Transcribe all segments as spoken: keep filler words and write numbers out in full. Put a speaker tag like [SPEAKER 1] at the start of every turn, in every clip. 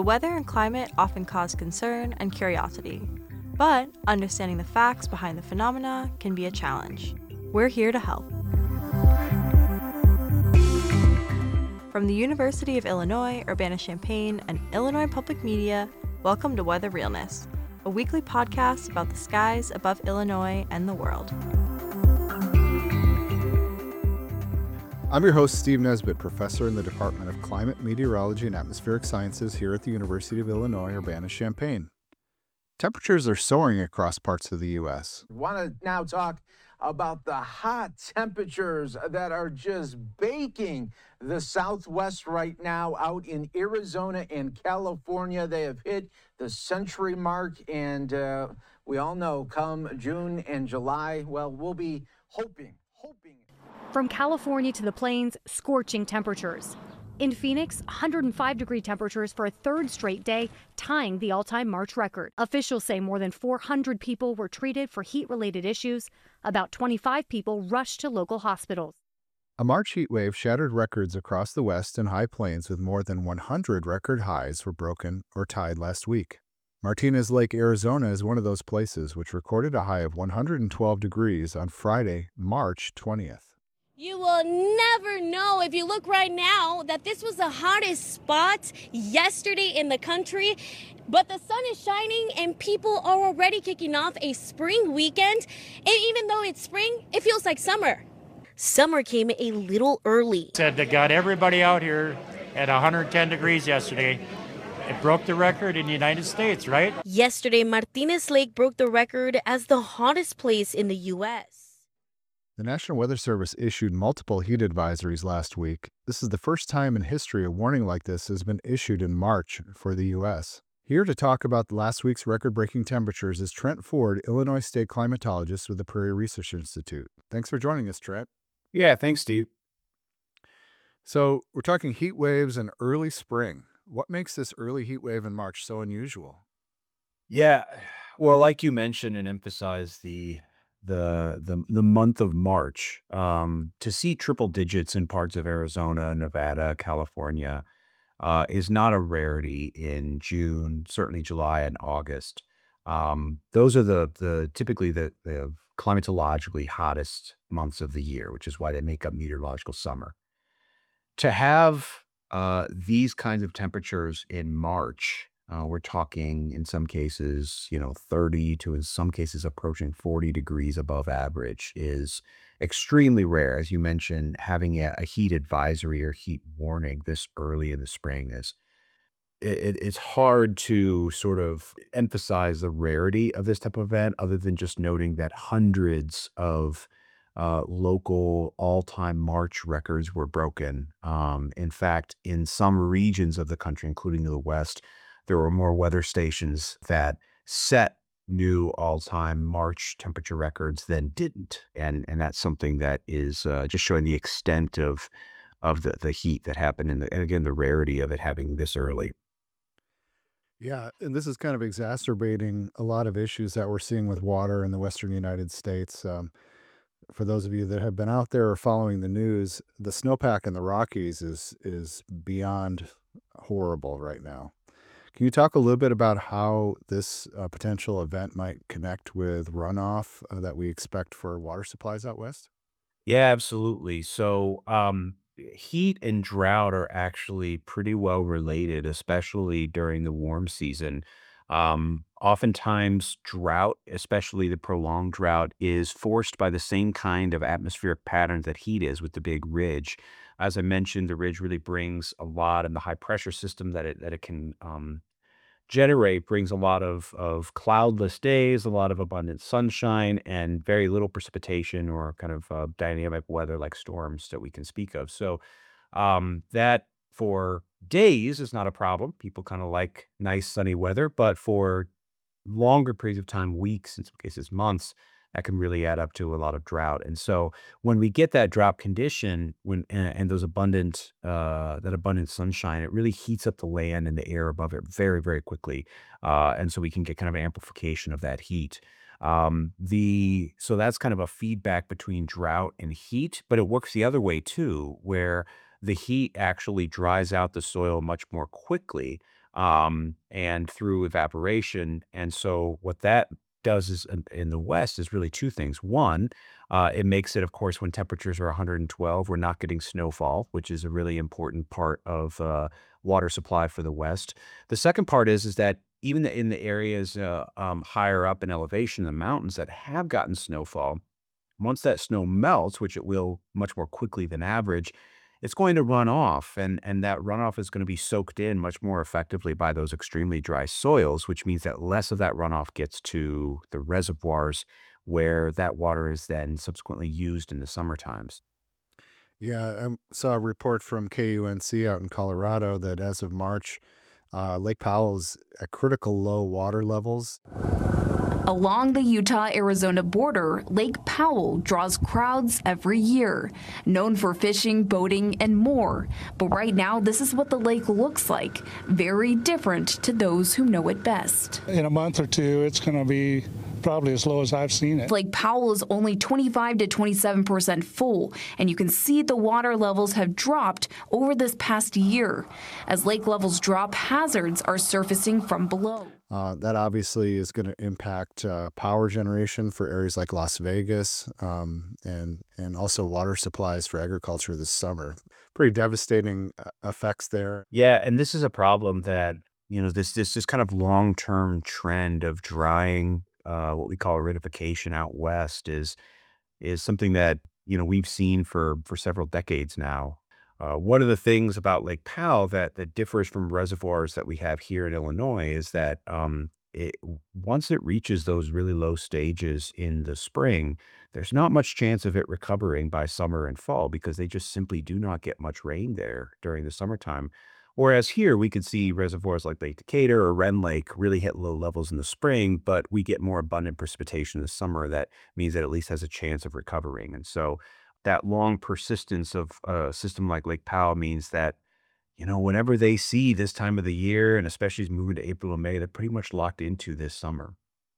[SPEAKER 1] weather and climate often cause concern and curiosity, but understanding the facts behind the phenomena can be a challenge. We're here to help. From the University of Illinois, Urbana-Champaign, and Illinois Public Media, welcome to Weather Realness, a weekly podcast about the skies above Illinois and the world.
[SPEAKER 2] I'm your host, Steve Nesbitt, professor in the Department of Climate, Meteorology, and Atmospheric Sciences here at the University of Illinois, Urbana-Champaign. Temperatures are soaring across parts of the U S.
[SPEAKER 3] We want to now talk about the hot temperatures that are just baking the Southwest right now. Out in Arizona and California, they have hit the century mark, and uh, we all know come June and July, well, we'll be hoping, hoping.
[SPEAKER 4] From California to the plains, scorching temperatures. In Phoenix, one hundred five degree temperatures for a third straight day, tying the all-time March record. Officials say more than four hundred people were treated for heat-related issues. About twenty-five people rushed to local hospitals.
[SPEAKER 2] A March heat wave shattered records across the West and High Plains, with more than one hundred record highs were broken or tied last week. Martinez Lake, Arizona is one of those places, which recorded a high of one hundred twelve degrees on Friday, March twentieth.
[SPEAKER 5] You will never know if you look right now that this was the hottest spot yesterday in the country, but the sun is shining and people are already kicking off a spring weekend. And even though it's spring, it feels like summer. Summer came a little early.
[SPEAKER 6] Said they got everybody out here at one hundred ten degrees yesterday. It broke the record in the United States, right?
[SPEAKER 5] Yesterday, Martinez Lake broke the record as the hottest place in the U S
[SPEAKER 2] The National Weather Service issued multiple heat advisories last week. This is the first time in history a warning like this has been issued in March for the U S. Here to talk about last week's record-breaking temperatures is Trent Ford, Illinois State climatologist with the Prairie Research Institute. Thanks for joining us, Trent.
[SPEAKER 7] Yeah, thanks, Steve.
[SPEAKER 2] So we're talking heat waves and early spring. What makes this early heat wave in March so unusual?
[SPEAKER 7] Yeah, well, like you mentioned and emphasized, the the the the month of March, um, to see triple digits in parts of Arizona, Nevada, California, uh, is not a rarity in June, certainly July and August. Um, those are the the typically the the climatologically hottest months of the year, which is why they make up meteorological summer. To have uh, these kinds of temperatures in March, Uh, we're talking in some cases, you know, thirty to in some cases approaching forty degrees above average, is extremely rare. As you mentioned, having a, a heat advisory or heat warning this early in the spring is it, it, it's hard to sort of emphasize the rarity of this type of event, other than just noting that hundreds of uh, local all-time March records were broken. Um, in fact, in some regions of the country, including the West, there were more weather stations that set new all-time March temperature records than didn't, and and that's something that is uh, just showing the extent of of the the heat that happened, and, the, and again the rarity of it having this early.
[SPEAKER 2] Yeah, and this is kind of exacerbating a lot of issues that we're seeing with water in the western United States. Um, for those of you that have been out there or following the news, the snowpack in the Rockies is is beyond horrible right now. Can you talk a little bit about how this uh, potential event might connect with runoff uh, that we expect for water supplies out west?
[SPEAKER 7] Yeah, absolutely. So, um, heat and drought are actually pretty well related, especially during the warm season. Um, oftentimes, drought, especially the prolonged drought, is forced by the same kind of atmospheric pattern that heat is with the big ridge. As I mentioned, the ridge really brings a lot, and the high pressure system that it that it can um, generate brings a lot of of cloudless days, a lot of abundant sunshine, and very little precipitation or kind of uh, dynamic weather like storms that we can speak of. So um, that for days is not a problem. People kind of like nice sunny weather, but for longer periods of time, weeks, in some cases months, that can really add up to a lot of drought. And so when we get that drought condition, when and, and those abundant uh, that abundant sunshine, it really heats up the land and the air above it very, very quickly. Uh, and so we can get kind of amplification of that heat. Um, the so that's kind of a feedback between drought and heat, but it works the other way too, where the heat actually dries out the soil much more quickly, um, and through evaporation. And so what that does is in, in the West is really two things. One, uh, it makes it, of course, when temperatures are one hundred twelve, we're not getting snowfall, which is a really important part of uh, water supply for the West. The second part is is that even in the areas uh, um, higher up in elevation, the mountains that have gotten snowfall, once that snow melts, which it will much more quickly than average, it's going to run off. And, and that runoff is going to be soaked in much more effectively by those extremely dry soils, which means that less of that runoff gets to the reservoirs where that water is then subsequently used in the summer times.
[SPEAKER 2] Yeah, I saw a report from K U N C out in Colorado that as of March, uh, Lake Powell's at critical low water levels.
[SPEAKER 8] Along the Utah-Arizona border, Lake Powell draws crowds every year, known for fishing, boating, and more. But right now, this is what the lake looks like, very different to those who know it best.
[SPEAKER 9] In a month or two, it's going to be probably as low as I've seen it.
[SPEAKER 8] Lake Powell is only twenty-five to twenty-seven percent full, and you can see the water levels have dropped over this past year. As lake levels drop, hazards are surfacing from below.
[SPEAKER 2] Uh, that obviously is going to impact uh, power generation for areas like Las Vegas, um, and and also water supplies for agriculture this summer. Pretty devastating uh, effects there.
[SPEAKER 7] Yeah, and this is a problem that, you know, this this this kind of long-term trend of drying, uh, what we call aridification out west is is something that, you know, we've seen for for several decades now. Uh, one of the things about Lake Powell that that differs from reservoirs that we have here in Illinois is that um, it, once it reaches those really low stages in the spring, there's not much chance of it recovering by summer and fall because they just simply do not get much rain there during the summertime. Whereas here we could see reservoirs like Lake Decatur or Ren Lake really hit low levels in the spring, but we get more abundant precipitation in the summer. That means that at least has a chance of recovering. And so that long persistence of a system like Lake Powell means that, you know, whenever they see this time of the year, and especially as moving to April and May, they're pretty much locked into this summer.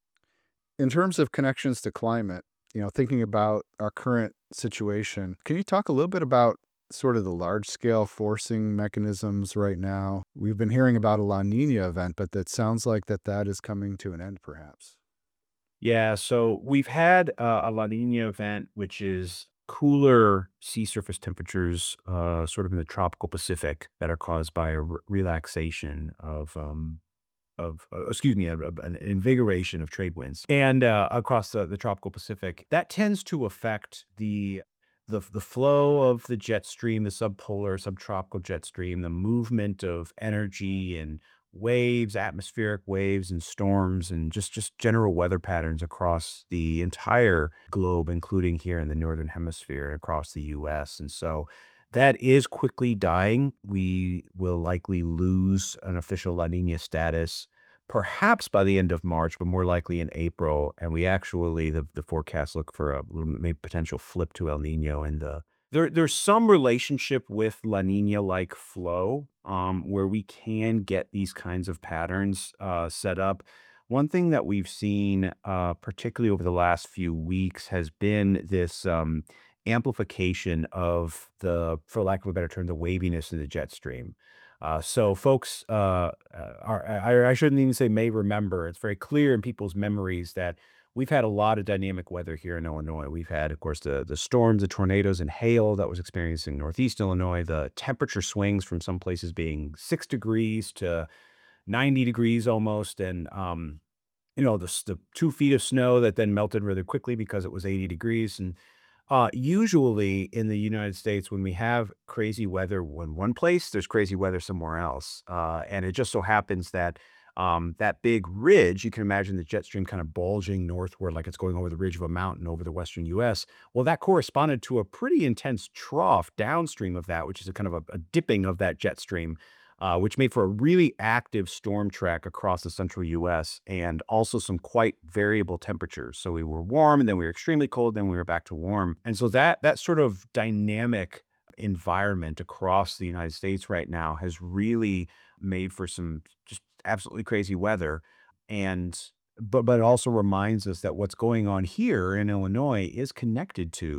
[SPEAKER 2] In terms of connections to climate, you know, thinking about our current situation, can you talk a little bit about sort of the large scale forcing mechanisms right now? We've been hearing about a La Nina event, but that sounds like that that is coming to an end, perhaps.
[SPEAKER 7] Yeah, so we've had uh, a La Nina event, which is cooler sea surface temperatures, uh, sort of in the tropical Pacific, that are caused by a re- relaxation of um, of uh, excuse me, a, a- an invigoration of trade winds, and uh, across the, the tropical Pacific, that tends to affect the the the flow of the jet stream, the subpolar, subtropical jet stream, the movement of energy and waves, atmospheric waves and storms, and just just general weather patterns across the entire globe, including here in the northern hemisphere across the U S. And so that is quickly dying. We will likely lose an official La Nina status perhaps by the end of March, but more likely in April. And we actually, the, the forecasts look for a little- maybe potential flip to El Nino in the there, there's some relationship with La Nina like flow, um, where we can get these kinds of patterns uh, set up. One thing that we've seen, uh, particularly over the last few weeks, has been this um, amplification of the, for lack of a better term, the waviness in the jet stream. Uh, so folks, uh, uh, are, I, I shouldn't even say may remember. It's very clear in people's memories that we've had a lot of dynamic weather here in Illinois. We've had, of course, the the storms, the tornadoes, and hail that was experienced in Northeast Illinois. The temperature swings from some places being six degrees to ninety degrees almost, and um, you know, the s- the two feet of snow that then melted really quickly because it was eighty degrees. And uh, usually in the United States, when we have crazy weather in one place, there's crazy weather somewhere else. Uh, and it just so happens that um, that big ridge, you can imagine the jet stream kind of bulging northward like it's going over the ridge of a mountain over the western U S. Well, that corresponded to a pretty intense trough downstream of that, which is a kind of a, a dipping of that jet stream, uh, which made for a really active storm track across the central U S and also some quite variable temperatures. So we were warm and then we were extremely cold, then we were back to warm. And so that that sort of dynamic environment across the United States right now has really made for some just absolutely crazy weather. And but but it also reminds us that what's going on here in Illinois is connected to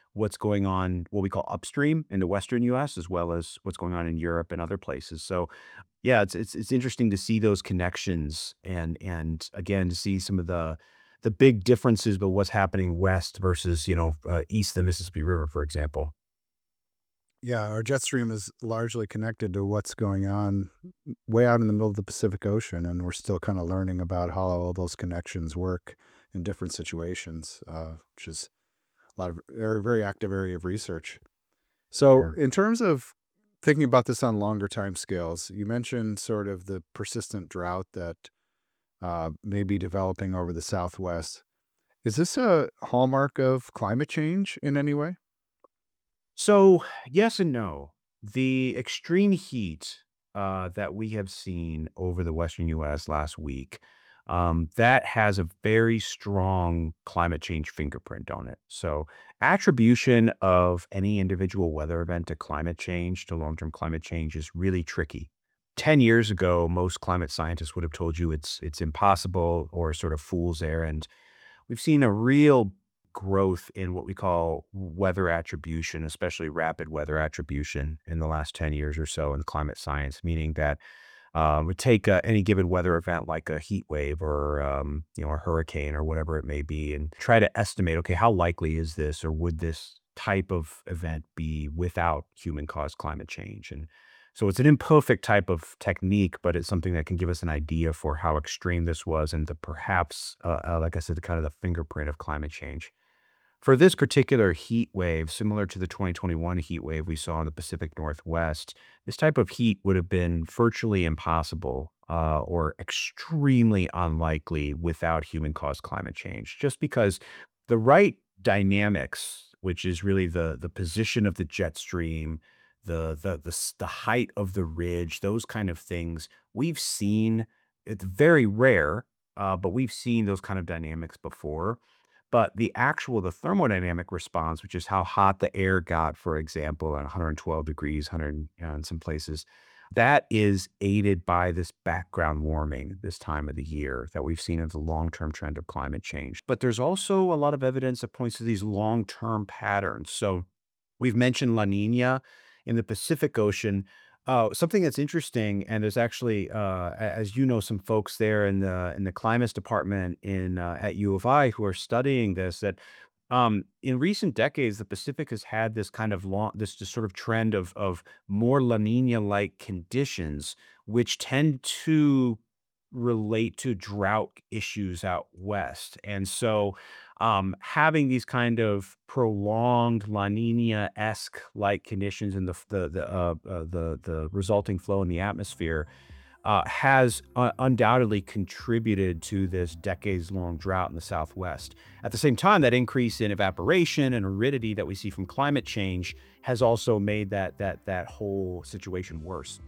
[SPEAKER 7] what's going on, what we call upstream in the Western U S, as well as what's going on in Europe and other places. So yeah, it's it's it's interesting to see those connections and and again to see some of the the big differences about what's happening west versus, you know, uh, east of the Mississippi River, for example.
[SPEAKER 2] Yeah, our jet stream is largely connected to what's going on way out in the middle of the Pacific Ocean, and we're still kind of learning about how all those connections work in different situations, uh, which is a lot of very, very active area of research. So,
[SPEAKER 7] Sure.
[SPEAKER 2] in terms of thinking about this on longer time scales, you mentioned sort of the persistent drought that uh, may be developing over the Southwest. Is this a hallmark of climate change in any way?
[SPEAKER 7] So, yes and no. The extreme heat uh, that we have seen over the Western U S last week, um, that has a very strong climate change fingerprint on it. So, attribution of any individual weather event to climate change, to long-term climate change, is really tricky. ten years ago, most climate scientists would have told you it's it's impossible or sort of fool's errand. We've seen a real growth in what we call weather attribution, especially rapid weather attribution in the last ten years or so in climate science, meaning that um, we take uh, any given weather event like a heat wave or um, you know a hurricane or whatever it may be and try to estimate, okay, how likely is this or would this type of event be without human caused climate change? And so it's an imperfect type of technique, but it's something that can give us an idea for how extreme this was and the perhaps, uh, uh, like I said, the kind of the fingerprint of climate change. For this particular heat wave, similar to the twenty twenty-one heat wave we saw in the Pacific Northwest, this type of heat would have been virtually impossible uh, or extremely unlikely without human caused climate change, just because the right dynamics, which is really the the position of the jet stream, the the the, s- the height of the ridge, those kind of things, we've seen. It's very rare, uh, but we've seen those kind of dynamics before. But the actual the thermodynamic response, which is how hot the air got, for example, at one hundred twelve degrees, one hundred, uh, in some places, that is aided by this background warming this time of the year that we've seen as a long-term trend of climate change. But there's also a lot of evidence that points to these long-term patterns. So we've mentioned La Nina in the Pacific Ocean. Uh, something that's interesting, and there's actually, uh, a- as you know, some folks there in the in the climates department in uh, at U of I who are studying this. That um, in recent decades, the Pacific has had this kind of long, this, this sort of trend of of more La Nina-like conditions, which tend to relate to drought issues out west. And so um, having these kind of prolonged La Nina-esque like conditions in the f- the the uh, uh, the the resulting flow in the atmosphere uh, has uh, undoubtedly contributed to this decades-long drought in the Southwest. At the same time, that increase in evaporation and aridity that we see from climate change has also made that that that whole situation worse.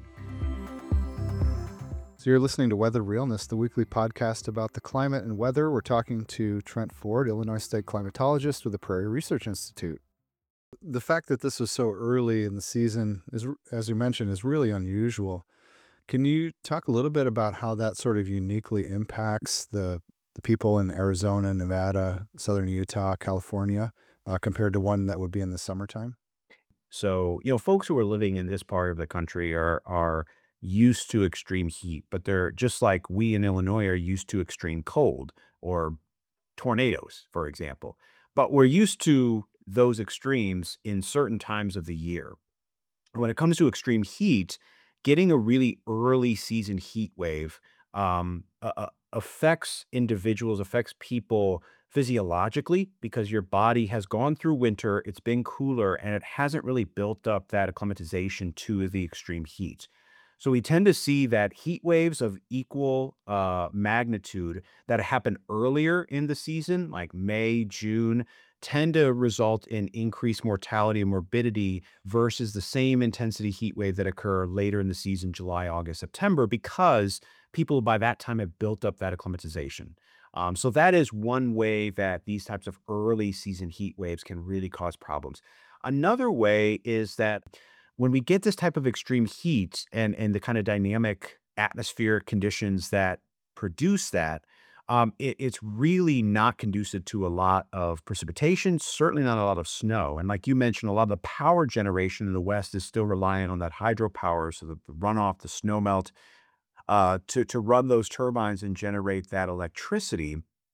[SPEAKER 2] So, you're listening to Weather Realness, the weekly podcast about the climate and weather. We're talking to Trent Ford, Illinois State climatologist with the Prairie Research Institute. The fact that this was so early in the season is, as you mentioned, is really unusual. Can you talk a little bit about how that sort of uniquely impacts the the people in Arizona, Nevada, southern Utah, California, uh, compared to one that would be in the summertime?
[SPEAKER 7] So, you know, folks who are living in this part of the country are are used to extreme heat, but they're just like we in Illinois are used to extreme cold or tornadoes, for example. But we're used to those extremes in certain times of the year. When it comes to extreme heat, getting a really early season heat wave um, uh, uh, affects individuals, affects people physiologically because your body has gone through winter, it's been cooler, and it hasn't really built up that acclimatization to the extreme heat. So we tend to see that heat waves of equal uh, magnitude that happen earlier in the season, like May, June, tend to result in increased mortality and morbidity versus the same intensity heat wave that occur later in the season, July, August, September, because people by that time have built up that acclimatization. Um, so that is one way that these types of early season heat waves can really cause problems. Another way is that when we get this type of extreme heat and and the kind of dynamic atmospheric conditions that produce that, um, it, it's really not conducive to a lot of precipitation, certainly not a lot of snow. And like you mentioned, a lot of the power generation in the West is still reliant on that hydropower, so the, the runoff, the snow melt, uh, to, to run those turbines and generate that electricity.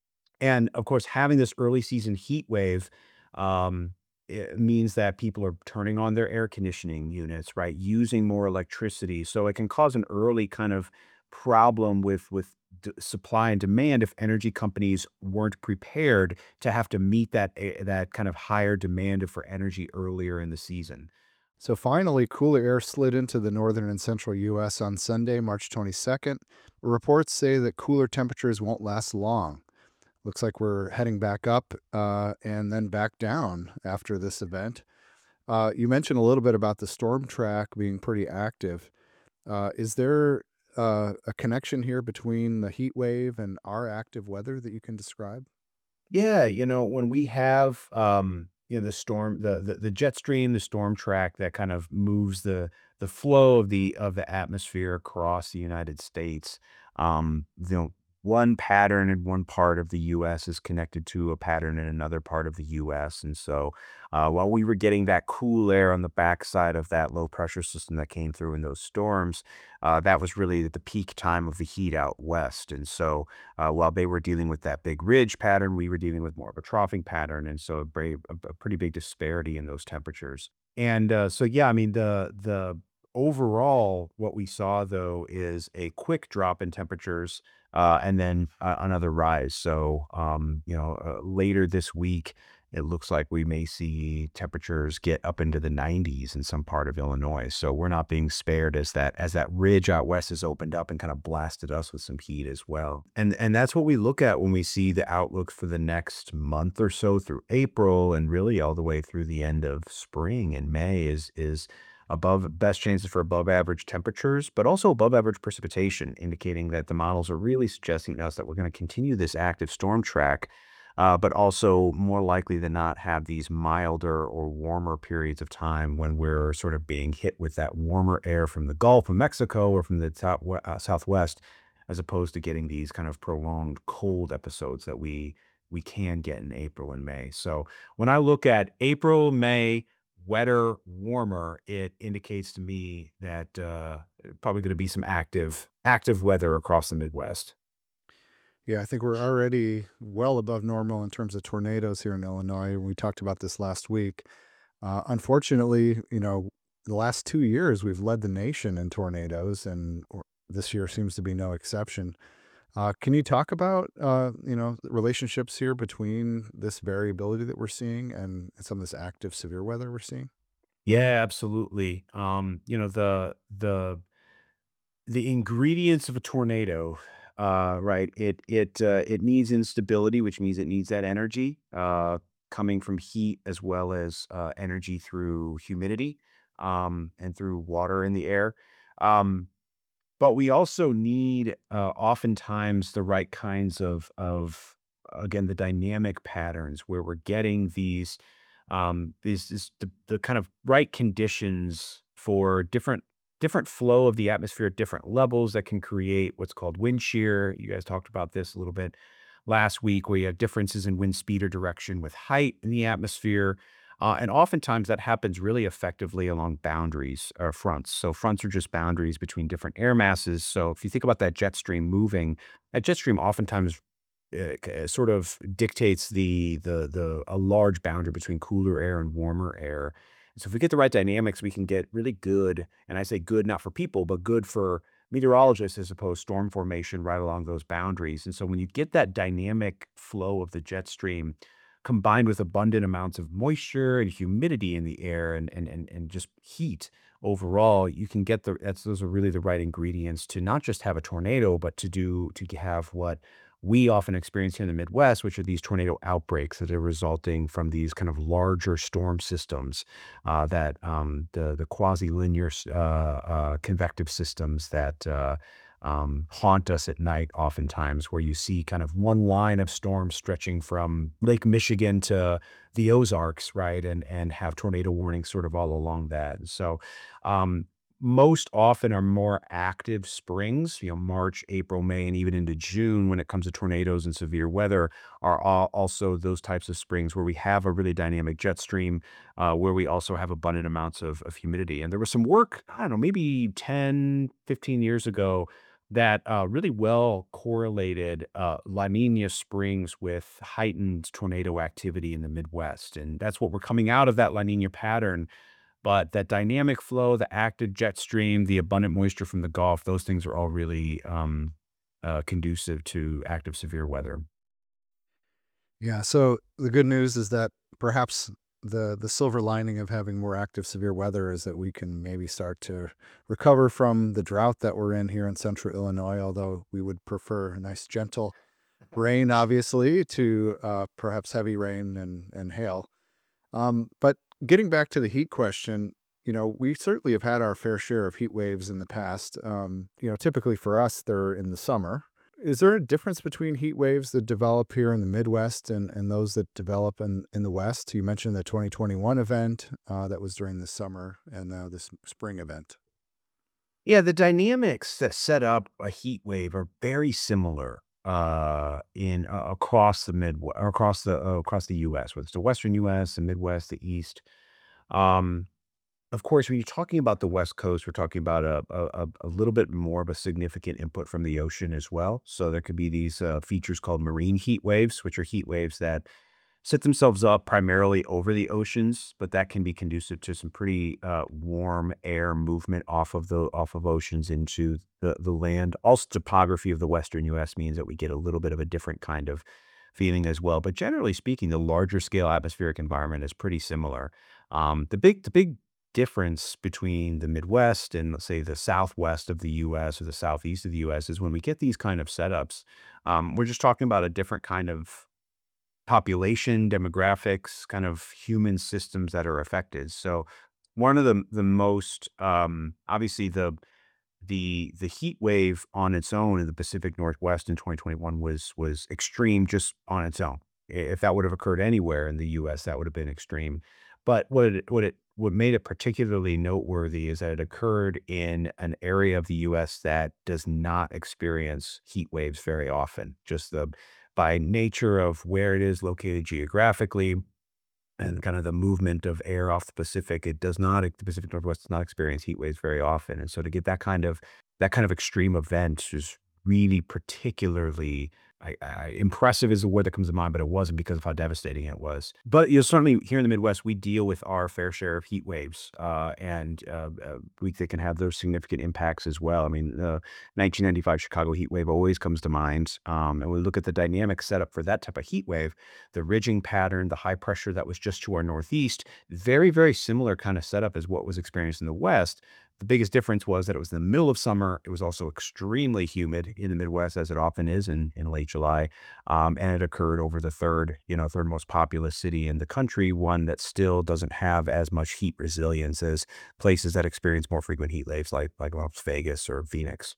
[SPEAKER 7] And of course, having this early season heat wave um, it means that people are turning on their air conditioning units, right? Using more electricity. So it can cause an early kind of problem with with d- supply and demand if energy companies weren't prepared to have to meet that a- that kind of higher demand for energy earlier in the season.
[SPEAKER 2] So finally, cooler air slid into the northern and central U S on Sunday, March twenty-second. Reports say that cooler temperatures won't last long. Looks like we're heading back up uh, and then back down after this event. Uh, you mentioned a little bit about the storm track being pretty active. Uh, is there uh, a connection here between the heat wave and our active weather that you can describe?
[SPEAKER 7] Yeah, you know, when we have um, you know, the storm, the, the the jet stream, the storm track that kind of moves the the flow of the of the atmosphere across the United States, um, you know, one pattern in one part of the U S is connected to a pattern in another part of the U S. And so uh, while we were getting that cool air on the backside of that low pressure system that came through in those storms, uh, that was really at the peak time of the heat out west. And so uh, while they were dealing with that big ridge pattern, we were dealing with more of a troughing pattern, and so a, bra- a, a pretty big disparity in those temperatures. And uh, so, yeah, I mean, the the overall, what we saw though is a quick drop in temperatures, uh, and then uh, another rise. So, um, you know, uh, later this week, it looks like we may see temperatures get up into the nineties in some part of Illinois. So we're not being spared as that as that ridge out west has opened up and kind of blasted us with some heat as well. And and that's what we look at when we see the outlook for the next month or so through April and really all the way through the end of spring and May is is above best chances for above average temperatures, but also above average precipitation, indicating that the models are really suggesting to us that we're going to continue this active storm track, uh, but also more likely than not have these milder or warmer periods of time when we're sort of being hit with that warmer air from the Gulf of Mexico or from the top, uh, southwest, as opposed to getting these kind of prolonged cold episodes that we we can get in April and May. So when I look at April, May, wetter, warmer, it indicates to me that uh, probably going to be some active active weather across the Midwest.
[SPEAKER 2] Yeah, I think we're already well above normal in terms of tornadoes here in Illinois. We talked about this last week. Uh, unfortunately, you know, the last two years we've led the nation in tornadoes, and or- this year seems to be no exception. Uh, can you talk about, uh, you know, relationships here between this variability that we're seeing and some of this active severe weather we're seeing?
[SPEAKER 7] Yeah, absolutely. Um, you know, the the the ingredients of a tornado, uh, right? It it uh, it needs instability, which means it needs that energy uh, coming from heat as well as uh, energy through humidity um, and through water in the air. Um, but we also need uh, oftentimes the right kinds of of again the dynamic patterns where we're getting these um these, this the, the kind of right conditions for different different flow of the atmosphere at different levels that can create what's called wind shear. You guys talked about this a little bit last week, where you have differences in wind speed or direction with height in the atmosphere. Uh, and oftentimes that happens really effectively along boundaries or fronts. So fronts are just boundaries between different air masses. So if you think about that jet stream moving, that jet stream oftentimes uh, k- uh, sort of dictates the the the a large boundary between cooler air and warmer air. So if we get the right dynamics, we can get really good, and I say good not for people, but good for meteorologists as opposed storm formation right along those boundaries. And so when you get that dynamic flow of the jet stream combined with abundant amounts of moisture and humidity in the air and and and, and just heat overall, you can get the that's those are really the right ingredients to not just have a tornado, but to do to have what we often experience here in the Midwest, which are these tornado outbreaks that are resulting from these kind of larger storm systems, uh, that um, the the quasi-linear s- uh, uh, convective systems that uh, um, haunt us at night, oftentimes, where you see kind of one line of storms stretching from Lake Michigan to the Ozarks, right, and and have tornado warnings sort of all along that. So, um, most often our more active springs, you know, March, April, May, and even into June when it comes to tornadoes and severe weather are all also those types of springs where we have a really dynamic jet stream, uh, where we also have abundant amounts of, of humidity. And there was some work, I don't know, maybe ten, fifteen years ago that uh, really well correlated uh, La Nina springs with heightened tornado activity in the Midwest. And that's what we're coming out of that La Nina pattern, but that dynamic flow, the active jet stream, the abundant moisture from the Gulf, those things are all really um, uh, conducive to active severe weather.
[SPEAKER 2] Yeah. So the good news is that perhaps the the silver lining of having more active severe weather is that we can maybe start to recover from the drought that we're in here in central Illinois, although we would prefer a nice gentle rain, obviously, to uh, perhaps heavy rain and, and hail. Um, but getting back to the heat question, you know, we certainly have had our fair share of heat waves in the past. Um, you know, typically for us, they're in the summer. Is there a difference between heat waves that develop here in the Midwest and, and those that develop in, in the West? You mentioned the twenty twenty-one event uh, that was during the summer and now this spring event.
[SPEAKER 7] Yeah, the dynamics that set up a heat wave are very similar uh, in uh, across the mid across the uh, across the U S, whether it's the Western U S, the Midwest, the East. Um, Of course, when you're talking about the West Coast, we're talking about a a a a little bit more of a significant input from the ocean as well. So there could be these uh, features called marine heat waves, which are heat waves that set themselves up primarily over the oceans, but that can be conducive to some pretty uh, warm air movement off of the off of oceans into the the land. Also, topography of the Western U S means that we get a little bit of a different kind of feeling as well. But generally speaking, the larger scale atmospheric environment is pretty similar. Um, the big the big difference between the Midwest and let's say the Southwest of the U S or the Southeast of the U S is when we get these kind of setups, um, we're just talking about a different kind of population, demographics, kind of human systems that are affected. So one of the the most um, obviously the the the heat wave on its own in the Pacific Northwest in twenty twenty-one was was extreme just on its own. I- If that would have occurred anywhere in the U S, that would have been extreme. But what it what it what made it particularly noteworthy is that it occurred in an area of the U S that does not experience heat waves very often. Just the by nature of where it is located geographically and kind of the movement of air off the Pacific, it does not, the Pacific Northwest does not experience heat waves very often. And so to get that kind of, that kind of extreme event is really particularly I, I, impressive is the word that comes to mind, but it wasn't because of how devastating it was. But you know, certainly here in the Midwest, we deal with our fair share of heat waves, uh, and uh, uh, we they can have those significant impacts as well. I mean, the nineteen ninety-five Chicago heat wave always comes to mind, um, and we look at the dynamic setup for that type of heat wave, the ridging pattern, the high pressure that was just to our northeast, very very similar kind of setup as what was experienced in the West. The biggest difference was that it was in the middle of summer. It was also extremely humid in the Midwest, as it often is in, in late July. Um, and it occurred over the third, you know, third most populous city in the country, one that still doesn't have as much heat resilience as places that experience more frequent heat waves like, like Las Vegas or Phoenix.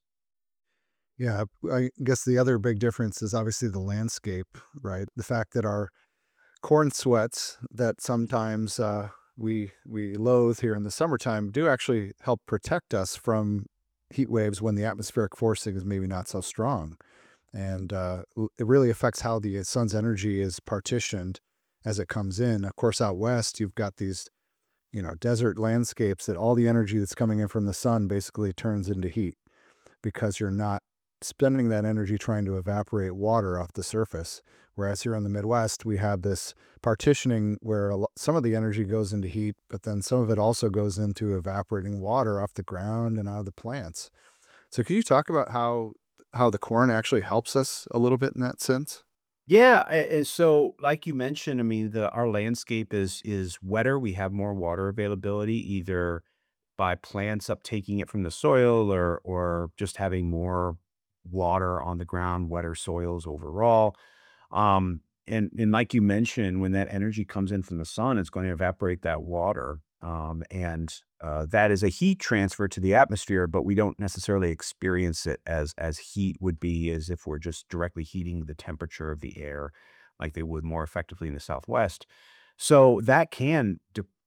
[SPEAKER 2] Yeah, I guess the other big difference is obviously the landscape, right? The fact that our corn sweats that sometimes uh, we we loathe here in the summertime do actually help protect us from heat waves when the atmospheric forcing is maybe not so strong. And uh, l- it really affects how the sun's energy is partitioned as it comes in. Of course, out west, you've got these, you know, desert landscapes that all the energy that's coming in from the sun basically turns into heat because you're not spending that energy trying to evaporate water off the surface. Whereas here in the Midwest, we have this partitioning where a lo- some of the energy goes into heat, but then some of it also goes into evaporating water off the ground and out of the plants. So could you talk about how how the corn actually helps us a little bit in that sense?
[SPEAKER 7] Yeah, a- and so like you mentioned, I mean, the our landscape is is wetter. We have more water availability, either by plants uptaking it from the soil or or just having more water on the ground, wetter soils overall. Um, and and like you mentioned, when that energy comes in from the sun, it's going to evaporate that water. Um, and uh, that is a heat transfer to the atmosphere, but we don't necessarily experience it as as heat would be as if we're just directly heating the temperature of the air like they would more effectively in the Southwest. So that can de-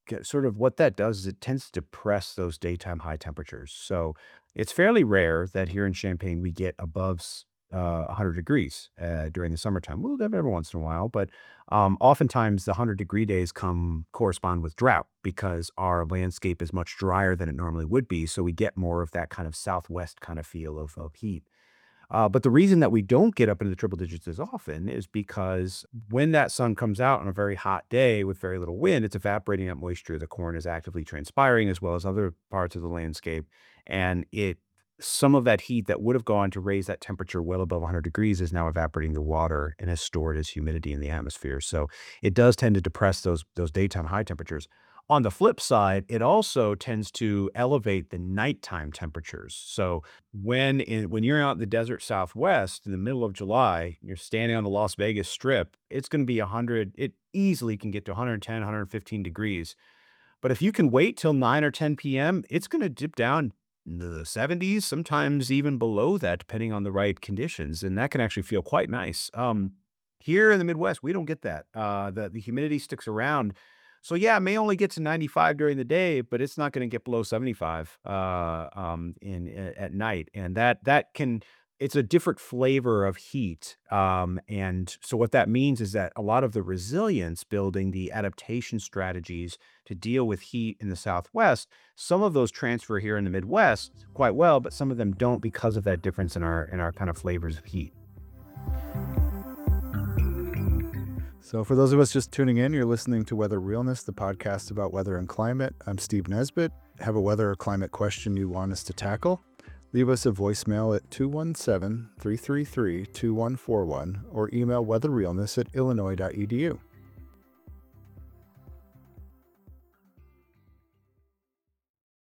[SPEAKER 7] get sort of what that does is it tends to depress those daytime high temperatures. So it's fairly rare that here in Champaign we get above s- uh, one hundred degrees uh, during the summertime. We'll have every once in a while, but um, oftentimes the one hundred degree days come correspond with drought because our landscape is much drier than it normally would be. So we get more of that kind of southwest kind of feel of, of heat. Uh, but the reason that we don't get up into the triple digits as often is because when that sun comes out on a very hot day with very little wind, it's evaporating that moisture. The corn is actively transpiring as well as other parts of the landscape. And it some of that heat that would have gone to raise that temperature well above one hundred degrees is now evaporating the water and is stored as humidity in the atmosphere. So it does tend to depress those those daytime high temperatures. On the flip side, it also tends to elevate the nighttime temperatures. So when in when you're out in the desert Southwest in the middle of July, you're standing on the Las Vegas Strip, it's going to be one hundred, it easily can get to one hundred ten, one hundred fifteen degrees. But if you can wait till nine or ten p m, it's going to dip down into the seventies, sometimes even below that, depending on the right conditions. And that can actually feel quite nice. Um, here in the Midwest, we don't get that. Uh, the, the humidity sticks around. So yeah, it may only get to ninety-five during the day, but it's not going to get below seventy-five uh, um, in, in at night, and that that can it's a different flavor of heat. Um, and so what that means is that a lot of the resilience building, the adaptation strategies to deal with heat in the Southwest, some of those transfer here in the Midwest quite well, but some of them don't because of that difference in our in our kind of flavors of heat.
[SPEAKER 2] So, for those of us just tuning in, you're listening to Weather Realness, the podcast about weather and climate. I'm Steve Nesbitt. Have a weather or climate question you want us to tackle? Leave us a voicemail at two one seven, three three three, two one four one or email weatherrealness at illinois dot e d u.